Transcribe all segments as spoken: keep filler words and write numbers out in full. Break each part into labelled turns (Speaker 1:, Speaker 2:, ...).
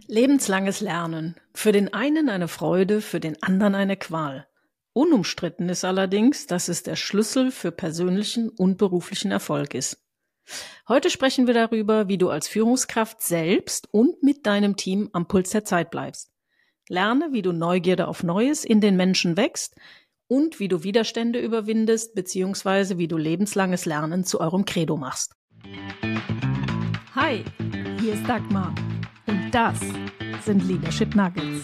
Speaker 1: Lebenslanges Lernen. Für den einen eine Freude, für den anderen eine Qual. Unumstritten ist allerdings, dass es der Schlüssel für persönlichen und beruflichen Erfolg ist. Heute sprechen wir darüber, wie du als Führungskraft selbst und mit deinem Team am Puls der Zeit bleibst. Lerne, wie du Neugierde auf Neues in den Menschen wächst und wie du Widerstände überwindest, beziehungsweise wie du lebenslanges Lernen zu eurem Credo machst.
Speaker 2: Hi, hier ist Dagmar und das sind Leadership Nuggets.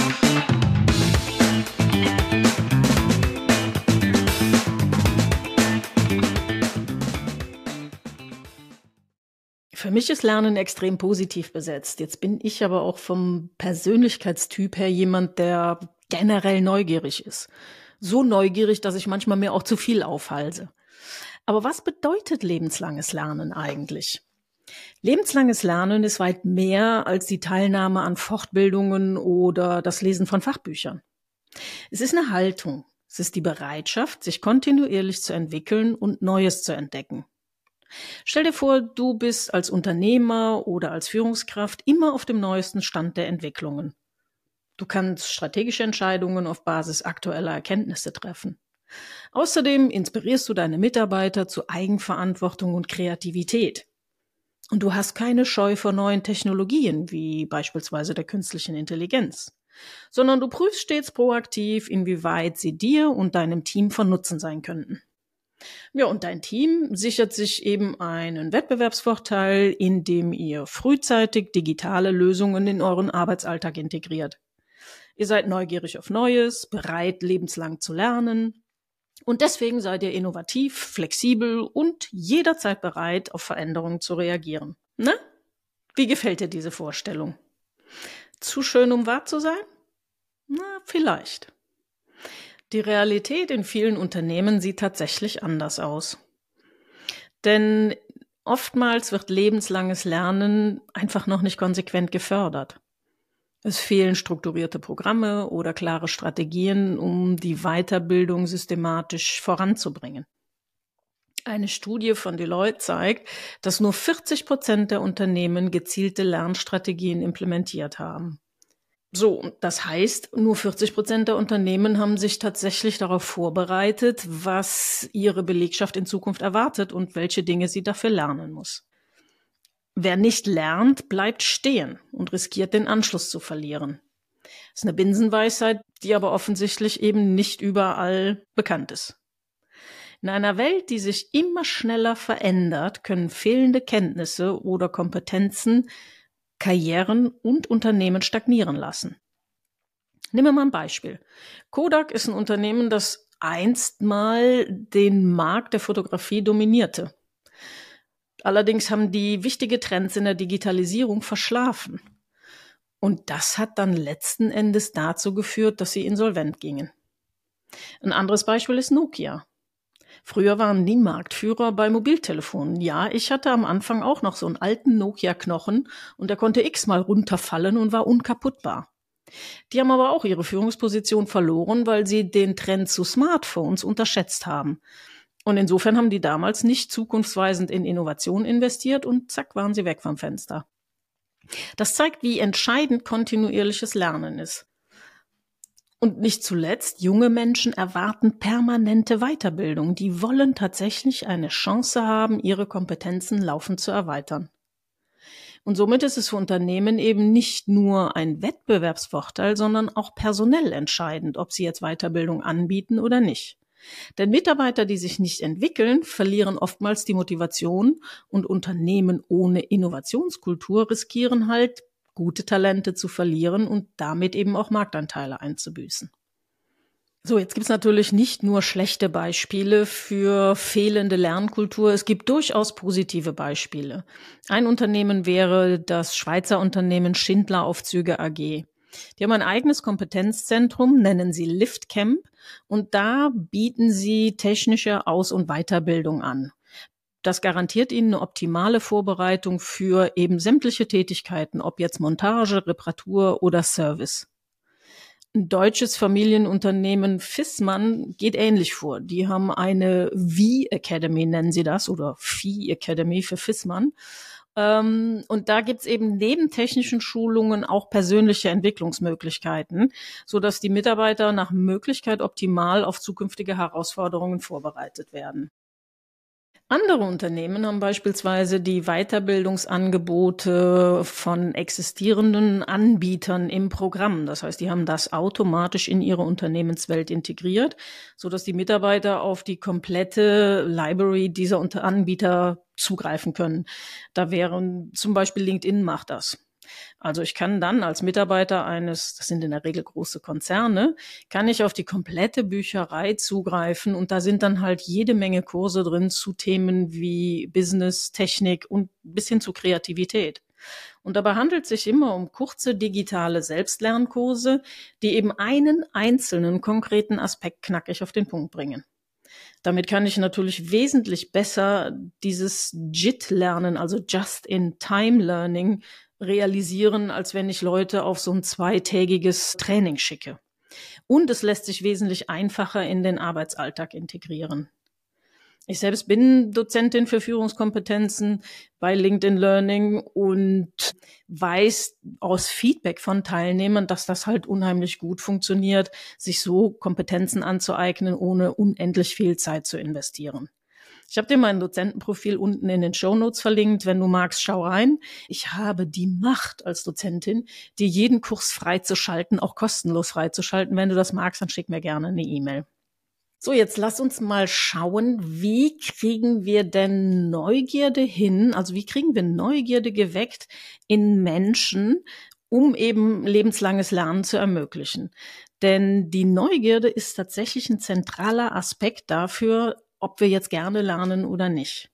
Speaker 1: Für mich ist Lernen extrem positiv besetzt. Jetzt bin ich aber auch vom Persönlichkeitstyp her jemand, der generell neugierig ist. So neugierig, dass ich manchmal mir auch zu viel aufhalse. Aber was bedeutet lebenslanges Lernen eigentlich? Lebenslanges Lernen ist weit mehr als die Teilnahme an Fortbildungen oder das Lesen von Fachbüchern. Es ist eine Haltung. Es ist die Bereitschaft, sich kontinuierlich zu entwickeln und Neues zu entdecken. Stell dir vor, du bist als Unternehmer oder als Führungskraft immer auf dem neuesten Stand der Entwicklungen. Du kannst strategische Entscheidungen auf Basis aktueller Erkenntnisse treffen. Außerdem inspirierst du deine Mitarbeiter zu Eigenverantwortung und Kreativität. Und du hast keine Scheu vor neuen Technologien, wie beispielsweise der künstlichen Intelligenz, sondern du prüfst stets proaktiv, inwieweit sie dir und deinem Team von Nutzen sein könnten. Ja, und dein Team sichert sich eben einen Wettbewerbsvorteil, indem ihr frühzeitig digitale Lösungen in euren Arbeitsalltag integriert. Ihr seid neugierig auf Neues, bereit, lebenslang zu lernen. Und deswegen seid ihr innovativ, flexibel und jederzeit bereit, auf Veränderungen zu reagieren. Na, wie gefällt dir diese Vorstellung? Zu schön, um wahr zu sein? Na, vielleicht. Die Realität in vielen Unternehmen sieht tatsächlich anders aus. Denn oftmals wird lebenslanges Lernen einfach noch nicht konsequent gefördert. Es fehlen strukturierte Programme oder klare Strategien, um die Weiterbildung systematisch voranzubringen. Eine Studie von Deloitte zeigt, dass nur vierzig Prozent der Unternehmen gezielte Lernstrategien implementiert haben. So, das heißt, nur vierzig Prozent der Unternehmen haben sich tatsächlich darauf vorbereitet, was ihre Belegschaft in Zukunft erwartet und welche Dinge sie dafür lernen muss. Wer nicht lernt, bleibt stehen und riskiert den Anschluss zu verlieren. Das ist eine Binsenweisheit, die aber offensichtlich eben nicht überall bekannt ist. In einer Welt, die sich immer schneller verändert, können fehlende Kenntnisse oder Kompetenzen Karrieren und Unternehmen stagnieren lassen. Nehmen wir mal ein Beispiel. Kodak ist ein Unternehmen, das einst mal den Markt der Fotografie dominierte. Allerdings haben die wichtige Trends in der Digitalisierung verschlafen. Und das hat dann letzten Endes dazu geführt, dass sie insolvent gingen. Ein anderes Beispiel ist Nokia. Früher waren die Marktführer bei Mobiltelefonen. Ja, ich hatte am Anfang auch noch so einen alten Nokia-Knochen und der konnte x-mal runterfallen und war unkaputtbar. Die haben aber auch ihre Führungsposition verloren, weil sie den Trend zu Smartphones unterschätzt haben. Und insofern haben die damals nicht zukunftsweisend in Innovation investiert und zack, waren sie weg vom Fenster. Das zeigt, wie entscheidend kontinuierliches Lernen ist. Und nicht zuletzt, junge Menschen erwarten permanente Weiterbildung. Die wollen tatsächlich eine Chance haben, ihre Kompetenzen laufend zu erweitern. Und somit ist es für Unternehmen eben nicht nur ein Wettbewerbsvorteil, sondern auch personell entscheidend, ob sie jetzt Weiterbildung anbieten oder nicht. Denn Mitarbeiter, die sich nicht entwickeln, verlieren oftmals die Motivation und Unternehmen ohne Innovationskultur riskieren halt, gute Talente zu verlieren und damit eben auch Marktanteile einzubüßen. So, jetzt gibt es natürlich nicht nur schlechte Beispiele für fehlende Lernkultur, es gibt durchaus positive Beispiele. Ein Unternehmen wäre das Schweizer Unternehmen Schindler Aufzüge A G. Die haben ein eigenes Kompetenzzentrum, nennen sie LiftCamp, und da bieten sie technische Aus- und Weiterbildung an. Das garantiert ihnen eine optimale Vorbereitung für eben sämtliche Tätigkeiten, ob jetzt Montage, Reparatur oder Service. Ein deutsches Familienunternehmen Fissmann geht ähnlich vor. Die haben eine V Academy, nennen sie das, oder V Academy für Fissmann. Ähm, und da gibt's eben neben technischen Schulungen auch persönliche Entwicklungsmöglichkeiten, sodass die Mitarbeiter nach Möglichkeit optimal auf zukünftige Herausforderungen vorbereitet werden. Andere Unternehmen haben beispielsweise die Weiterbildungsangebote von existierenden Anbietern im Programm. Das heißt, die haben das automatisch in ihre Unternehmenswelt integriert, sodass die Mitarbeiter auf die komplette Library dieser Unter- Anbieter zugreifen können. Da wären zum Beispiel LinkedIn macht das. Also ich kann dann als Mitarbeiter eines, das sind in der Regel große Konzerne, kann ich auf die komplette Bücherei zugreifen und da sind dann halt jede Menge Kurse drin zu Themen wie Business, Technik und bis hin zu Kreativität. Und dabei handelt es sich immer um kurze digitale Selbstlernkurse, die eben einen einzelnen konkreten Aspekt knackig auf den Punkt bringen. Damit kann ich natürlich wesentlich besser dieses J I T-Lernen, also Just-in-Time-Learning, realisieren, als wenn ich Leute auf so ein zweitägiges Training schicke. Und es lässt sich wesentlich einfacher in den Arbeitsalltag integrieren. Ich selbst bin Dozentin für Führungskompetenzen bei LinkedIn Learning und weiß aus Feedback von Teilnehmern, dass das halt unheimlich gut funktioniert, sich so Kompetenzen anzueignen, ohne unendlich viel Zeit zu investieren. Ich habe dir mein Dozentenprofil unten in den Shownotes verlinkt. Wenn du magst, schau rein. Ich habe die Macht als Dozentin, dir jeden Kurs freizuschalten, auch kostenlos freizuschalten. Wenn du das magst, dann schick mir gerne eine E-Mail. So, jetzt lass uns mal schauen, wie kriegen wir denn Neugierde hin? Also wie kriegen wir Neugierde geweckt in Menschen, um eben lebenslanges Lernen zu ermöglichen? Denn die Neugierde ist tatsächlich ein zentraler Aspekt dafür, ob wir jetzt gerne lernen oder nicht.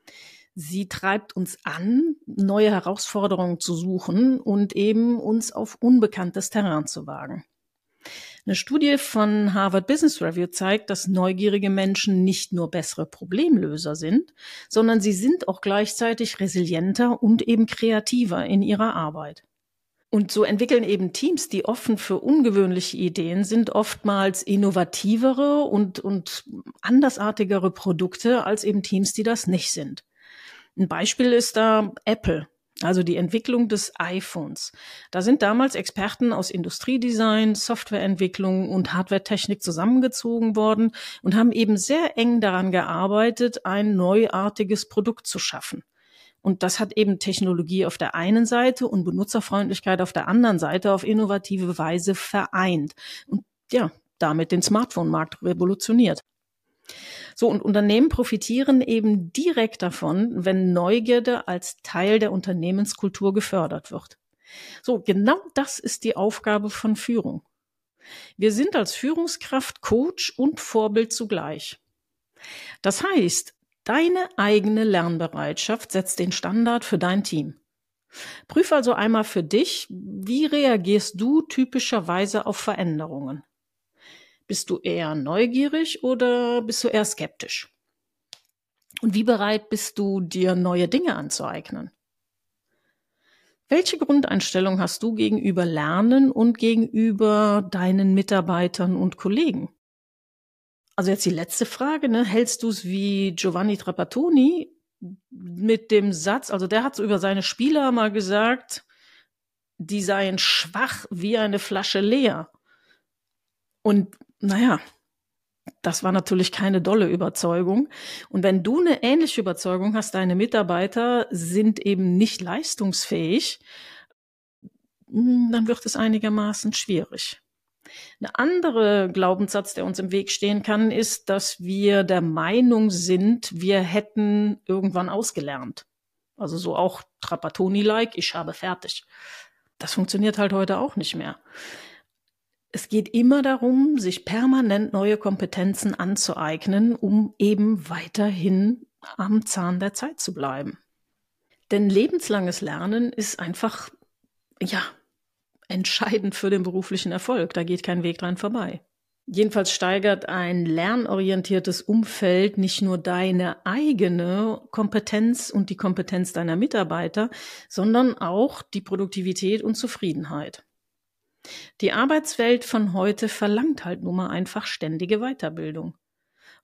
Speaker 1: Sie treibt uns an, neue Herausforderungen zu suchen und eben uns auf unbekanntes Terrain zu wagen. Eine Studie von Harvard Business Review zeigt, dass neugierige Menschen nicht nur bessere Problemlöser sind, sondern sie sind auch gleichzeitig resilienter und eben kreativer in ihrer Arbeit. Und so entwickeln eben Teams, die offen für ungewöhnliche Ideen sind, oftmals innovativere und, und andersartigere Produkte als eben Teams, die das nicht sind. Ein Beispiel ist da Apple, also die Entwicklung des iPhones. Da sind damals Experten aus Industriedesign, Softwareentwicklung und Hardwaretechnik zusammengezogen worden und haben eben sehr eng daran gearbeitet, ein neuartiges Produkt zu schaffen. Und das hat eben Technologie auf der einen Seite und Benutzerfreundlichkeit auf der anderen Seite auf innovative Weise vereint. Und ja, damit den Smartphone-Markt revolutioniert. So, und Unternehmen profitieren eben direkt davon, wenn Neugierde als Teil der Unternehmenskultur gefördert wird. So, genau das ist die Aufgabe von Führung. Wir sind als Führungskraft Coach und Vorbild zugleich. Das heißt, deine eigene Lernbereitschaft setzt den Standard für dein Team. Prüf also einmal für dich, wie reagierst du typischerweise auf Veränderungen? Bist du eher neugierig oder bist du eher skeptisch? Und wie bereit bist du, dir neue Dinge anzueignen? Welche Grundeinstellung hast du gegenüber Lernen und gegenüber deinen Mitarbeitern und Kollegen? Also jetzt die letzte Frage, ne? Hältst du es wie Giovanni Trapattoni mit dem Satz, also der hat so über seine Spieler mal gesagt, die seien schwach wie eine Flasche leer. Und naja, das war natürlich keine dolle Überzeugung. Und wenn du eine ähnliche Überzeugung hast, deine Mitarbeiter sind eben nicht leistungsfähig, dann wird es einigermaßen schwierig. Ein anderer Glaubenssatz, der uns im Weg stehen kann, ist, dass wir der Meinung sind, wir hätten irgendwann ausgelernt. Also so auch Trapattoni-like, ich habe fertig. Das funktioniert halt heute auch nicht mehr. Es geht immer darum, sich permanent neue Kompetenzen anzueignen, um eben weiterhin am Zahn der Zeit zu bleiben. Denn lebenslanges Lernen ist einfach, ja, entscheidend für den beruflichen Erfolg. Da geht kein Weg dran vorbei. Jedenfalls steigert ein lernorientiertes Umfeld nicht nur deine eigene Kompetenz und die Kompetenz deiner Mitarbeiter, sondern auch die Produktivität und Zufriedenheit. Die Arbeitswelt von heute verlangt halt nun mal einfach ständige Weiterbildung.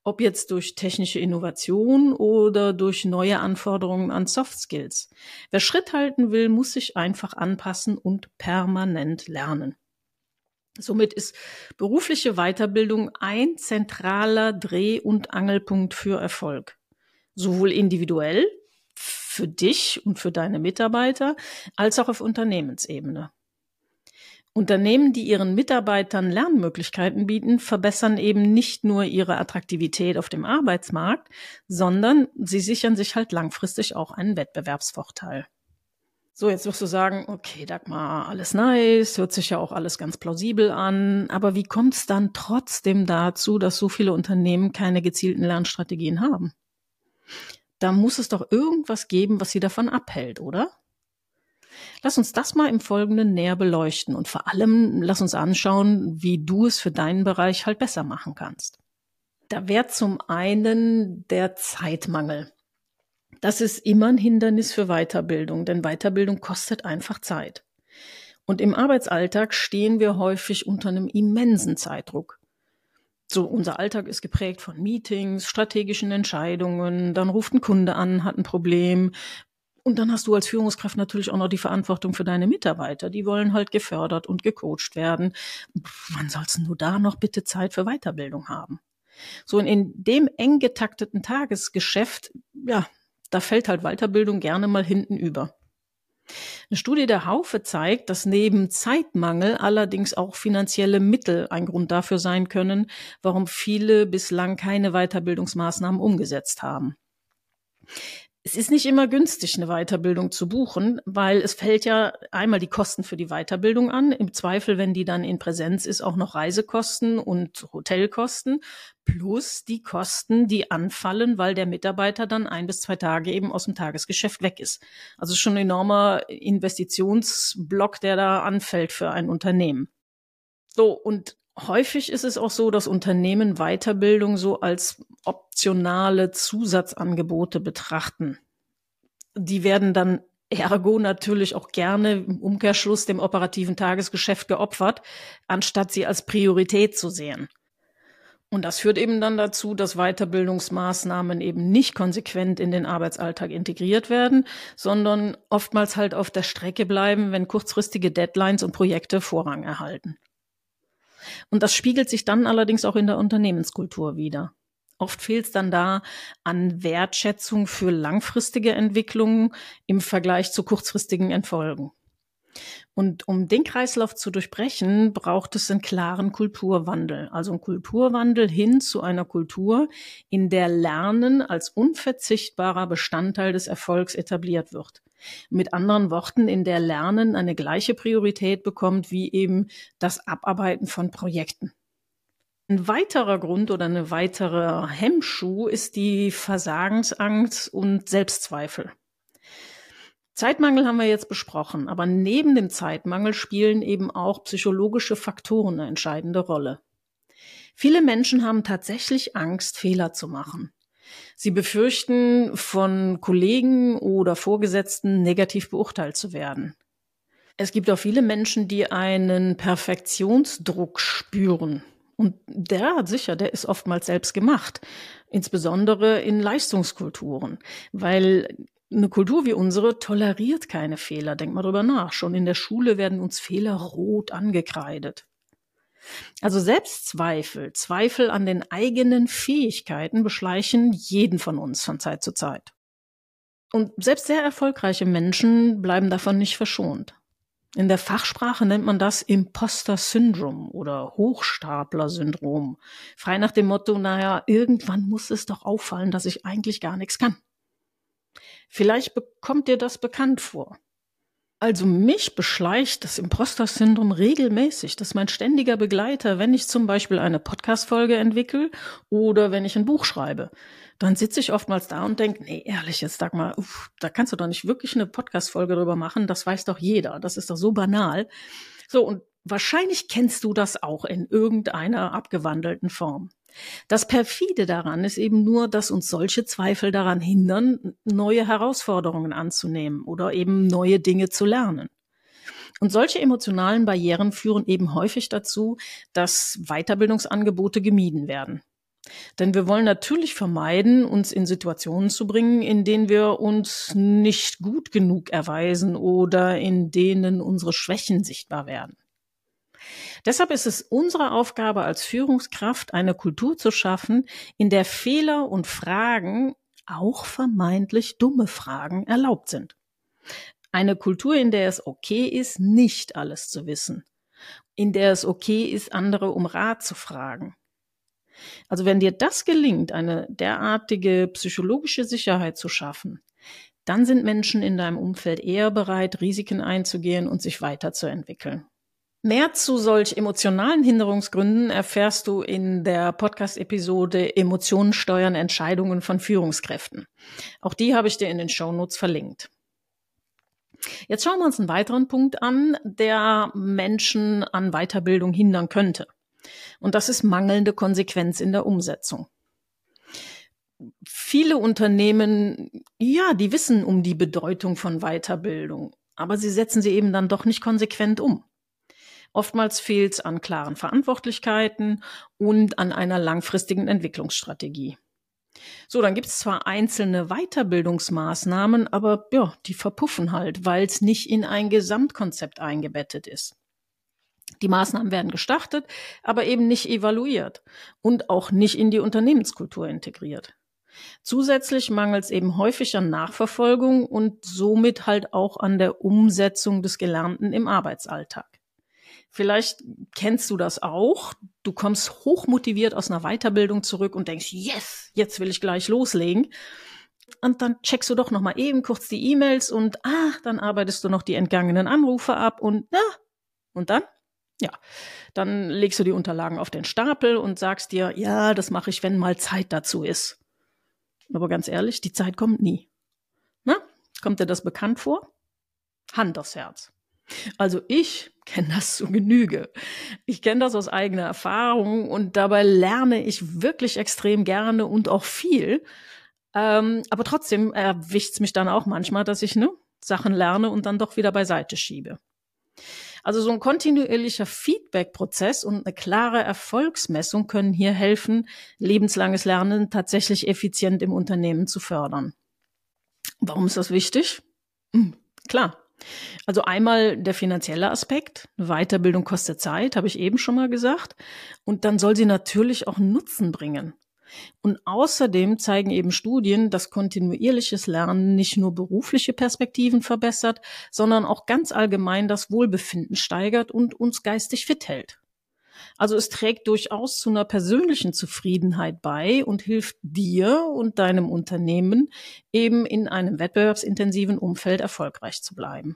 Speaker 1: Ob jetzt durch technische Innovation oder durch neue Anforderungen an Soft Skills. Wer Schritt halten will, muss sich einfach anpassen und permanent lernen. Somit ist berufliche Weiterbildung ein zentraler Dreh- und Angelpunkt für Erfolg. Sowohl individuell, für dich und für deine Mitarbeiter, als auch auf Unternehmensebene. Unternehmen, die ihren Mitarbeitern Lernmöglichkeiten bieten, verbessern eben nicht nur ihre Attraktivität auf dem Arbeitsmarkt, sondern sie sichern sich halt langfristig auch einen Wettbewerbsvorteil. So, jetzt wirst du sagen, okay, Dagmar, alles nice, hört sich ja auch alles ganz plausibel an, aber wie kommt es dann trotzdem dazu, dass so viele Unternehmen keine gezielten Lernstrategien haben? Da muss es doch irgendwas geben, was sie davon abhält, oder? Lass uns das mal im Folgenden näher beleuchten und vor allem lass uns anschauen, wie du es für deinen Bereich halt besser machen kannst. Da wäre zum einen der Zeitmangel. Das ist immer ein Hindernis für Weiterbildung, denn Weiterbildung kostet einfach Zeit. Und im Arbeitsalltag stehen wir häufig unter einem immensen Zeitdruck. So, unser Alltag ist geprägt von Meetings, strategischen Entscheidungen, dann ruft ein Kunde an, hat ein Problem. Und dann hast du als Führungskraft natürlich auch noch die Verantwortung für deine Mitarbeiter. Die wollen halt gefördert und gecoacht werden. Wann sollst du da noch bitte Zeit für Weiterbildung haben? So, und in dem eng getakteten Tagesgeschäft, ja, da fällt halt Weiterbildung gerne mal hinten über. Eine Studie der Haufe zeigt, dass neben Zeitmangel allerdings auch finanzielle Mittel ein Grund dafür sein können, warum viele bislang keine Weiterbildungsmaßnahmen umgesetzt haben. Es ist nicht immer günstig, eine Weiterbildung zu buchen, weil es fällt ja einmal die Kosten für die Weiterbildung an. Im Zweifel, wenn die dann in Präsenz ist, auch noch Reisekosten und Hotelkosten plus die Kosten, die anfallen, weil der Mitarbeiter dann ein bis zwei Tage eben aus dem Tagesgeschäft weg ist. Also schon ein enormer Investitionsblock, der da anfällt für ein Unternehmen. So, und häufig ist es auch so, dass Unternehmen Weiterbildung so als optionale Zusatzangebote betrachten. Die werden dann ergo natürlich auch gerne im Umkehrschluss dem operativen Tagesgeschäft geopfert, anstatt sie als Priorität zu sehen. Und das führt eben dann dazu, dass Weiterbildungsmaßnahmen eben nicht konsequent in den Arbeitsalltag integriert werden, sondern oftmals halt auf der Strecke bleiben, wenn kurzfristige Deadlines und Projekte Vorrang erhalten. Und das spiegelt sich dann allerdings auch in der Unternehmenskultur wider. Oft fehlt es dann da an Wertschätzung für langfristige Entwicklungen im Vergleich zu kurzfristigen Erfolgen. Und um den Kreislauf zu durchbrechen, braucht es einen klaren Kulturwandel. Also einen Kulturwandel hin zu einer Kultur, in der Lernen als unverzichtbarer Bestandteil des Erfolgs etabliert wird. Mit anderen Worten, in der Lernen eine gleiche Priorität bekommt wie eben das Abarbeiten von Projekten. Ein weiterer Grund oder eine weitere Hemmschuh ist die Versagensangst und Selbstzweifel. Zeitmangel haben wir jetzt besprochen, aber neben dem Zeitmangel spielen eben auch psychologische Faktoren eine entscheidende Rolle. Viele Menschen haben tatsächlich Angst, Fehler zu machen. Sie befürchten, von Kollegen oder Vorgesetzten negativ beurteilt zu werden. Es gibt auch viele Menschen, die einen Perfektionsdruck spüren. Und der hat sicher, der ist oftmals selbst gemacht, insbesondere in Leistungskulturen, weil eine Kultur wie unsere toleriert keine Fehler. Denk mal drüber nach. Schon in der Schule werden uns Fehler rot angekreidet. Also Selbstzweifel, Zweifel an den eigenen Fähigkeiten beschleichen jeden von uns von Zeit zu Zeit. Und selbst sehr erfolgreiche Menschen bleiben davon nicht verschont. In der Fachsprache nennt man das Imposter-Syndrom oder Hochstapler-Syndrom. Frei nach dem Motto, naja, irgendwann muss es doch auffallen, dass ich eigentlich gar nichts kann. Vielleicht kommt dir das bekannt vor. Also mich beschleicht das Imposter-Syndrom regelmäßig. Das ist mein ständiger Begleiter, wenn ich zum Beispiel eine Podcast-Folge entwickle oder wenn ich ein Buch schreibe. Dann sitze ich oftmals da und denke, nee, ehrlich, jetzt sag mal, uff, da kannst du doch nicht wirklich eine Podcast-Folge drüber machen. Das weiß doch jeder. Das ist doch so banal. So, und wahrscheinlich kennst du das auch in irgendeiner abgewandelten Form. Das Perfide daran ist eben nur, dass uns solche Zweifel daran hindern, neue Herausforderungen anzunehmen oder eben neue Dinge zu lernen. Und solche emotionalen Barrieren führen eben häufig dazu, dass Weiterbildungsangebote gemieden werden. Denn wir wollen natürlich vermeiden, uns in Situationen zu bringen, in denen wir uns nicht gut genug erweisen oder in denen unsere Schwächen sichtbar werden. Deshalb ist es unsere Aufgabe als Führungskraft, eine Kultur zu schaffen, in der Fehler und Fragen, auch vermeintlich dumme Fragen, erlaubt sind. Eine Kultur, in der es okay ist, nicht alles zu wissen. In der es okay ist, andere um Rat zu fragen. Also wenn dir das gelingt, eine derartige psychologische Sicherheit zu schaffen, dann sind Menschen in deinem Umfeld eher bereit, Risiken einzugehen und sich weiterzuentwickeln. Mehr zu solch emotionalen Hinderungsgründen erfährst du in der Podcast-Episode Emotionen steuern Entscheidungen von Führungskräften. Auch die habe ich dir in den Shownotes verlinkt. Jetzt schauen wir uns einen weiteren Punkt an, der Menschen an Weiterbildung hindern könnte. Und das ist mangelnde Konsequenz in der Umsetzung. Viele Unternehmen, ja, die wissen um die Bedeutung von Weiterbildung, aber sie setzen sie eben dann doch nicht konsequent um. Oftmals fehlt es an klaren Verantwortlichkeiten und an einer langfristigen Entwicklungsstrategie. So, dann gibt es zwar einzelne Weiterbildungsmaßnahmen, aber ja, die verpuffen halt, weil es nicht in ein Gesamtkonzept eingebettet ist. Die Maßnahmen werden gestartet, aber eben nicht evaluiert und auch nicht in die Unternehmenskultur integriert. Zusätzlich mangelt es eben häufig an Nachverfolgung und somit halt auch an der Umsetzung des Gelernten im Arbeitsalltag. Vielleicht kennst du das auch. Du kommst hochmotiviert aus einer Weiterbildung zurück und denkst, yes, jetzt will ich gleich loslegen. Und dann checkst du doch noch mal eben kurz die E-Mails und ah, dann arbeitest du noch die entgangenen Anrufe ab und ja, und dann? Ja, dann legst du die Unterlagen auf den Stapel und sagst dir, ja, das mache ich, wenn mal Zeit dazu ist. Aber ganz ehrlich, die Zeit kommt nie. Na, kommt dir das bekannt vor? Hand aufs Herz. Also ich kenne das zu Genüge. Ich kenne das aus eigener Erfahrung und dabei lerne ich wirklich extrem gerne und auch viel. Ähm, aber trotzdem erwischt es mich dann auch manchmal, dass ich ne, Sachen lerne und dann doch wieder beiseite schiebe. Also so ein kontinuierlicher Feedback-Prozess und eine klare Erfolgsmessung können hier helfen, lebenslanges Lernen tatsächlich effizient im Unternehmen zu fördern. Warum ist das wichtig? Hm, klar. Also einmal der finanzielle Aspekt. Eine Weiterbildung kostet Zeit, habe ich eben schon mal gesagt. Und dann soll sie natürlich auch Nutzen bringen. Und außerdem zeigen eben Studien, dass kontinuierliches Lernen nicht nur berufliche Perspektiven verbessert, sondern auch ganz allgemein das Wohlbefinden steigert und uns geistig fit hält. Also es trägt durchaus zu einer persönlichen Zufriedenheit bei und hilft dir und deinem Unternehmen eben in einem wettbewerbsintensiven Umfeld erfolgreich zu bleiben.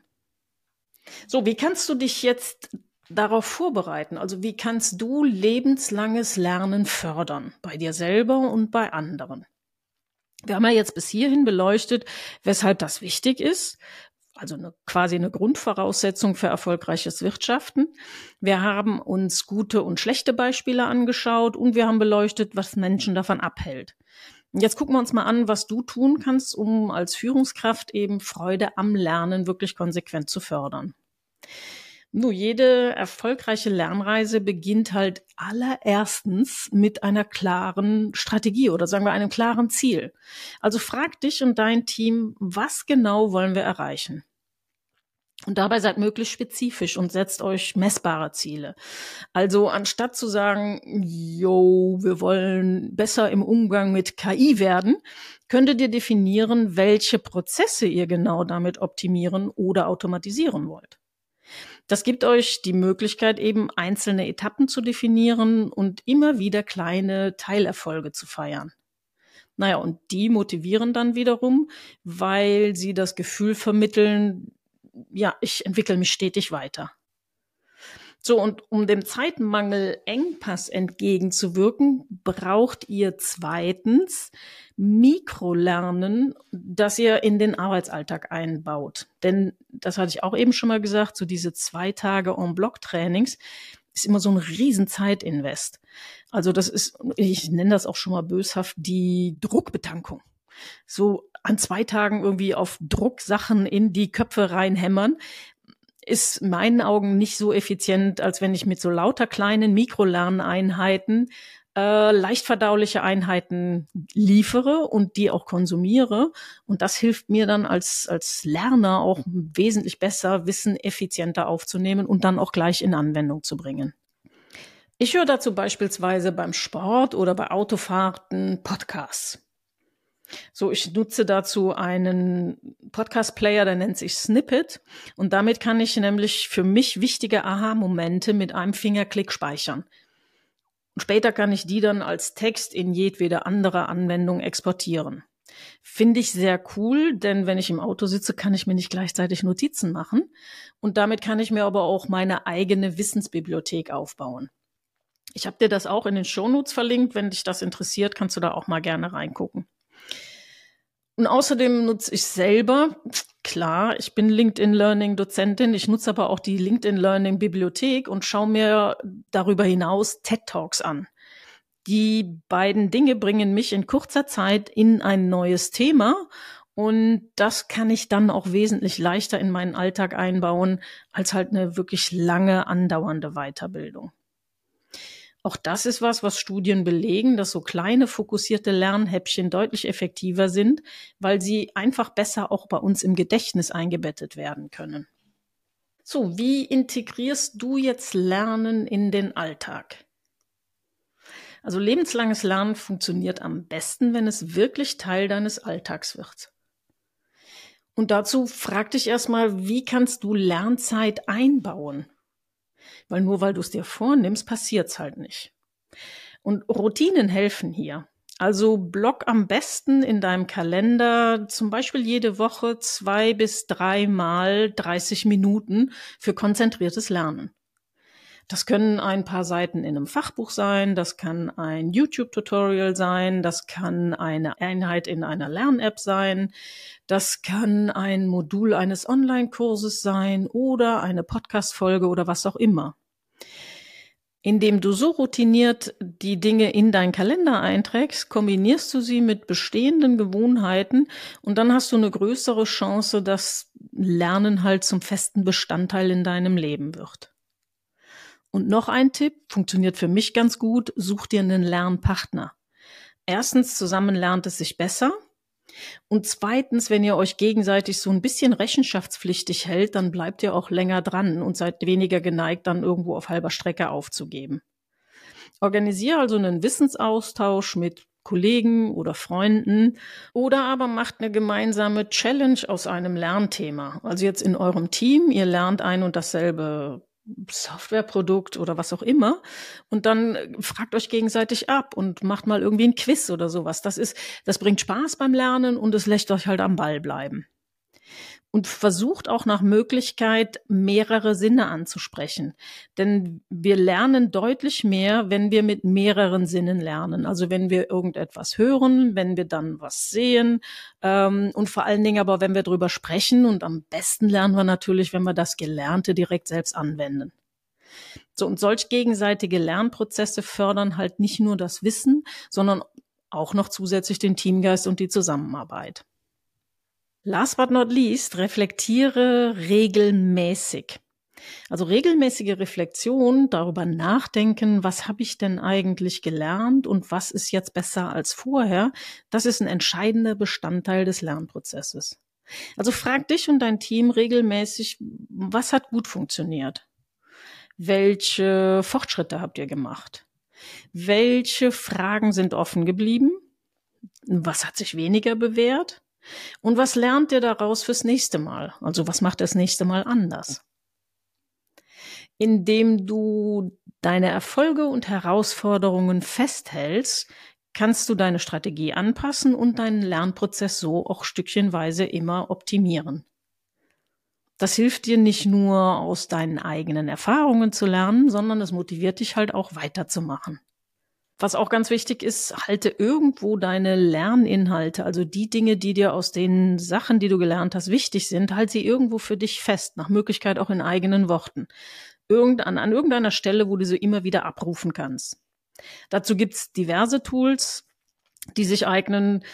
Speaker 1: So, wie kannst du dich jetzt darauf vorbereiten? Also wie kannst du lebenslanges Lernen fördern, bei dir selber und bei anderen? Wir haben ja jetzt bis hierhin beleuchtet, weshalb das wichtig ist, also eine, quasi eine Grundvoraussetzung für erfolgreiches Wirtschaften. Wir haben uns gute und schlechte Beispiele angeschaut und wir haben beleuchtet, was Menschen davon abhält. Und jetzt gucken wir uns mal an, was du tun kannst, um als Führungskraft eben Freude am Lernen wirklich konsequent zu fördern. Nur jede erfolgreiche Lernreise beginnt halt allererstens mit einer klaren Strategie oder sagen wir einem klaren Ziel. Also frag dich und dein Team, was genau wollen wir erreichen? Und dabei seid möglichst spezifisch und setzt euch messbare Ziele. Also anstatt zu sagen, yo, wir wollen besser im Umgang mit K I werden, könntet ihr definieren, welche Prozesse ihr genau damit optimieren oder automatisieren wollt. Das gibt euch die Möglichkeit, eben einzelne Etappen zu definieren und immer wieder kleine Teilerfolge zu feiern. Naja, und die motivieren dann wiederum, weil sie das Gefühl vermitteln, ja, ich entwickle mich stetig weiter. So, und um dem Zeitmangel-Engpass entgegenzuwirken, braucht ihr zweitens Mikrolernen, das ihr in den Arbeitsalltag einbaut. Denn, das hatte ich auch eben schon mal gesagt, so diese zwei Tage En-Bloc-Trainings ist immer so ein riesen Zeitinvest. Also das ist, ich nenne das auch schon mal böshaft, die Druckbetankung. So an zwei Tagen irgendwie auf Druck Sachen in die Köpfe reinhämmern, ist in meinen Augen nicht so effizient, als wenn ich mit so lauter kleinen Mikrolerneinheiten äh, leicht verdauliche Einheiten liefere und die auch konsumiere. Und das hilft mir dann als, als Lerner auch wesentlich besser, Wissen effizienter aufzunehmen und dann auch gleich in Anwendung zu bringen. Ich höre dazu beispielsweise beim Sport oder bei Autofahrten Podcasts. So, ich nutze dazu einen Podcast-Player, der nennt sich Snippet. Und damit kann ich nämlich für mich wichtige Aha-Momente mit einem Fingerklick speichern. Und später kann ich die dann als Text in jedwede andere Anwendung exportieren. Finde ich sehr cool, denn wenn ich im Auto sitze, kann ich mir nicht gleichzeitig Notizen machen. Und damit kann ich mir aber auch meine eigene Wissensbibliothek aufbauen. Ich habe dir das auch in den Shownotes verlinkt. Wenn dich das interessiert, kannst du da auch mal gerne reingucken. Und außerdem nutze ich selber, klar, ich bin LinkedIn Learning Dozentin, ich nutze aber auch die LinkedIn Learning Bibliothek und schaue mir darüber hinaus TED Talks an. Die beiden Dinge bringen mich in kurzer Zeit in ein neues Thema und das kann ich dann auch wesentlich leichter in meinen Alltag einbauen als halt eine wirklich lange andauernde Weiterbildung. Auch das ist was, was Studien belegen, dass so kleine fokussierte Lernhäppchen deutlich effektiver sind, weil sie einfach besser auch bei uns im Gedächtnis eingebettet werden können. So, wie integrierst du jetzt Lernen in den Alltag? Also lebenslanges Lernen funktioniert am besten, wenn es wirklich Teil deines Alltags wird. Und dazu frag dich erstmal, wie kannst du Lernzeit einbauen? Weil nur weil du es dir vornimmst, passiert's halt nicht. Und Routinen helfen hier. Also block am besten in deinem Kalender zum Beispiel jede Woche zwei bis dreimal dreißig Minuten für konzentriertes Lernen. Das können ein paar Seiten in einem Fachbuch sein, das kann ein YouTube-Tutorial sein, das kann eine Einheit in einer Lern-App sein, das kann ein Modul eines Online-Kurses sein oder eine Podcast-Folge oder was auch immer. Indem du so routiniert die Dinge in deinen Kalender einträgst, kombinierst du sie mit bestehenden Gewohnheiten und dann hast du eine größere Chance, dass Lernen halt zum festen Bestandteil in deinem Leben wird. Und noch ein Tipp, funktioniert für mich ganz gut, such dir einen Lernpartner. Erstens, zusammen lernt es sich besser. Und zweitens, wenn ihr euch gegenseitig so ein bisschen rechenschaftspflichtig hält, dann bleibt ihr auch länger dran und seid weniger geneigt, dann irgendwo auf halber Strecke aufzugeben. Organisiere also einen Wissensaustausch mit Kollegen oder Freunden oder aber macht eine gemeinsame Challenge aus einem Lernthema. Also jetzt in eurem Team, ihr lernt ein und dasselbe Softwareprodukt oder was auch immer und dann fragt euch gegenseitig ab und macht mal irgendwie ein Quiz oder sowas. Das ist, das bringt Spaß beim Lernen und es lässt euch halt am Ball bleiben. Und versucht auch nach Möglichkeit, mehrere Sinne anzusprechen. Denn wir lernen deutlich mehr, wenn wir mit mehreren Sinnen lernen. Also wenn wir irgendetwas hören, wenn wir dann was sehen ähm, und vor allen Dingen aber, wenn wir drüber sprechen. Und am besten lernen wir natürlich, wenn wir das Gelernte direkt selbst anwenden. So, und solch gegenseitige Lernprozesse fördern halt nicht nur das Wissen, sondern auch noch zusätzlich den Teamgeist und die Zusammenarbeit. Last but not least, reflektiere regelmäßig. Also regelmäßige Reflexion, darüber nachdenken, was habe ich denn eigentlich gelernt und was ist jetzt besser als vorher, das ist ein entscheidender Bestandteil des Lernprozesses. Also frag dich und dein Team regelmäßig, was hat gut funktioniert? Welche Fortschritte habt ihr gemacht? Welche Fragen sind offen geblieben? Was hat sich weniger bewährt? Und was lernt ihr daraus fürs nächste Mal? Also was macht das nächste Mal anders? Indem du deine Erfolge und Herausforderungen festhältst, kannst du deine Strategie anpassen und deinen Lernprozess so auch stückchenweise immer optimieren. Das hilft dir nicht nur aus deinen eigenen Erfahrungen zu lernen, sondern es motiviert dich halt auch weiterzumachen. Was auch ganz wichtig ist, halte irgendwo deine Lerninhalte, also die Dinge, die dir aus den Sachen, die du gelernt hast, wichtig sind, halt sie irgendwo für dich fest, nach Möglichkeit auch in eigenen Worten. Irgend, an, an irgendeiner Stelle, wo du sie immer wieder abrufen kannst. Dazu gibt's diverse Tools, die sich eignen.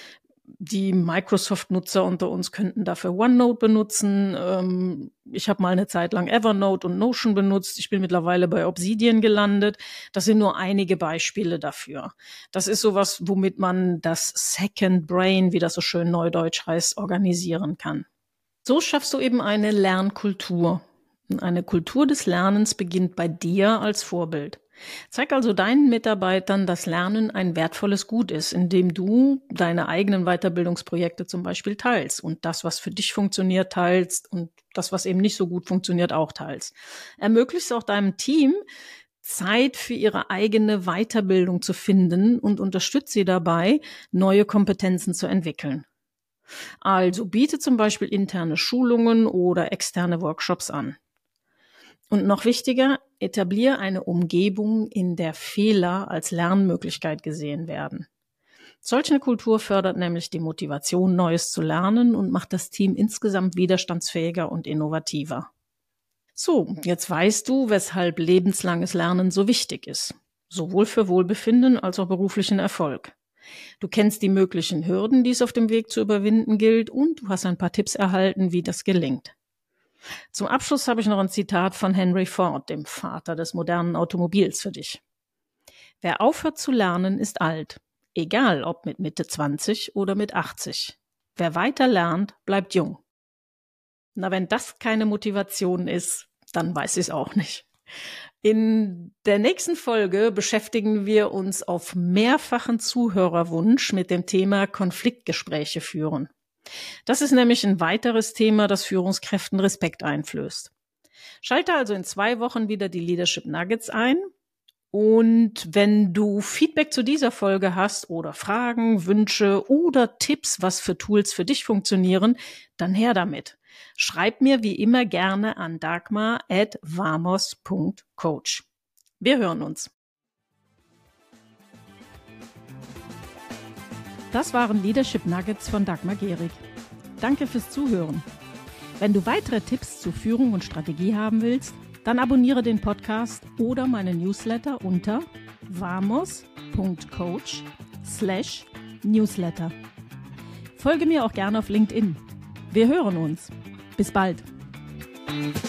Speaker 1: Die Microsoft-Nutzer unter uns könnten dafür OneNote benutzen. Ähm, ich habe mal eine Zeit lang Evernote und Notion benutzt. Ich bin mittlerweile bei Obsidian gelandet. Das sind nur einige Beispiele dafür. Das ist sowas, womit man das Second Brain, wie das so schön neudeutsch heißt, organisieren kann. So schaffst du eben eine Lernkultur. Und eine Kultur des Lernens beginnt bei dir als Vorbild. Zeig also deinen Mitarbeitern, dass Lernen ein wertvolles Gut ist, indem du deine eigenen Weiterbildungsprojekte zum Beispiel teilst und das, was für dich funktioniert, teilst und das, was eben nicht so gut funktioniert, auch teilst. Ermöglichst auch deinem Team, Zeit für ihre eigene Weiterbildung zu finden und unterstützt sie dabei, neue Kompetenzen zu entwickeln. Also biete zum Beispiel interne Schulungen oder externe Workshops an. Und noch wichtiger, etabliere eine Umgebung, in der Fehler als Lernmöglichkeit gesehen werden. Solch eine Kultur fördert nämlich die Motivation, Neues zu lernen und macht das Team insgesamt widerstandsfähiger und innovativer. So, jetzt weißt du, weshalb lebenslanges Lernen so wichtig ist. Sowohl für Wohlbefinden als auch beruflichen Erfolg. Du kennst die möglichen Hürden, die es auf dem Weg zu überwinden gilt, und du hast ein paar Tipps erhalten, wie das gelingt. Zum Abschluss habe ich noch ein Zitat von Henry Ford, dem Vater des modernen Automobils, für dich. Wer aufhört zu lernen, ist alt, egal ob mit Mitte zwanzig oder mit achtzig. Wer weiter lernt, bleibt jung. Na, wenn das keine Motivation ist, dann weiß ich es auch nicht. In der nächsten Folge beschäftigen wir uns auf mehrfachen Zuhörerwunsch mit dem Thema Konfliktgespräche führen. Das ist nämlich ein weiteres Thema, das Führungskräften Respekt einflößt. Schalte also in zwei Wochen wieder die Leadership Nuggets ein. Und wenn du Feedback zu dieser Folge hast oder Fragen, Wünsche oder Tipps, was für Tools für dich funktionieren, dann her damit. Schreib mir wie immer gerne an dagmar at vamos punkt coach. Wir hören uns.
Speaker 2: Das waren Leadership Nuggets von Dagmar Gehrig. Danke fürs Zuhören. Wenn du weitere Tipps zu Führung und Strategie haben willst, dann abonniere den Podcast oder meinen Newsletter unter vamos punkt coach slash newsletter. Folge mir auch gerne auf LinkedIn. Wir hören uns. Bis bald.